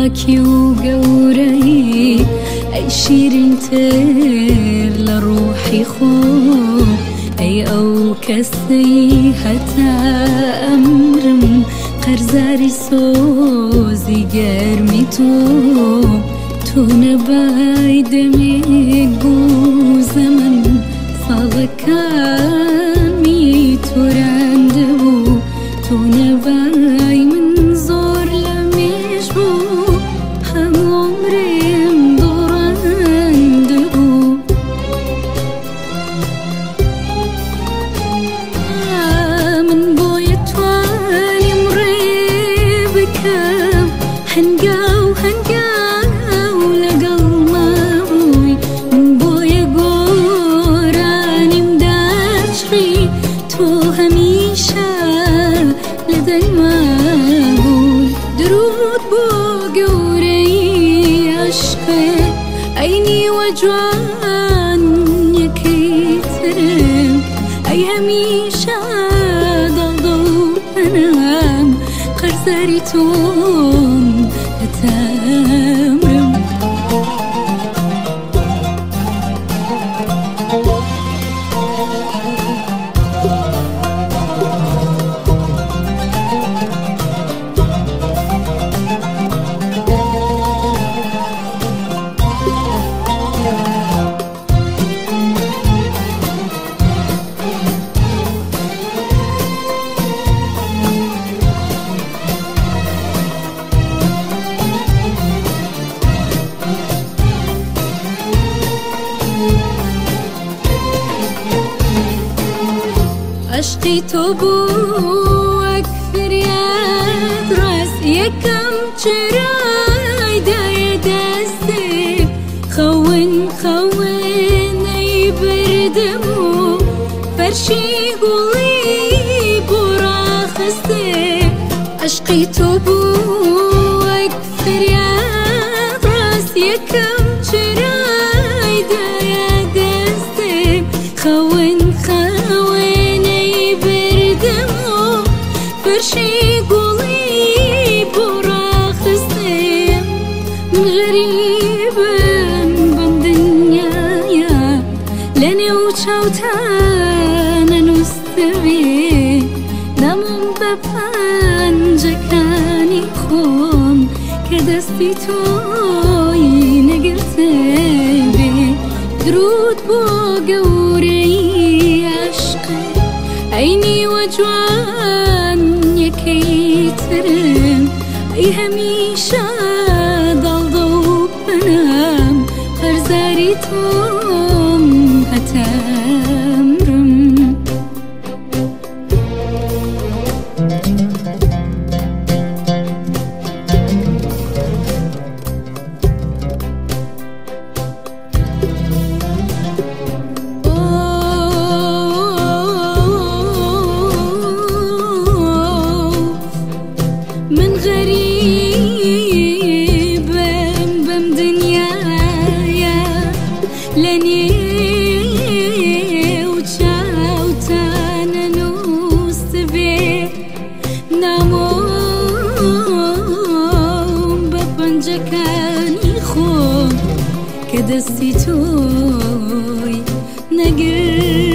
باكي وقوري أي شيرين تر لروحي خو أي أو كسي حتى أمرم قرزاري سوزي قرمي تو نباي دمي قو زمن صادكامي تراندبو تو نباي من زور لمشبو هم عمري مدوراندبو من بوي توالي مريبكم هنقاو تو هميشه لدي ما أقول درود بو قوري عشقي عيني وجوان يكيترم أي هميشه ضل أنام قرزاري تون أتامرم عشقي توبوك فرياد راس يكم شراي داي دستي خون اي بردمو فرشي قولي براخستي عشقي توبوك فرياد راس يكم شراي داي دستي خون فرشي قولي براخستي من غريب بالدنيا لاني وشوتانا نستبي نمون ببان جكاني خون كدستي توي نقرتبي درود بو قوري عشقي عيني وجوان يكيترم أي هميشه ضل بنام قرزاري توم هتامرم من غريب بمدنيا لاني وشاوتانا نوستبي ناموم ببنجكاني خون كدستي توي نقر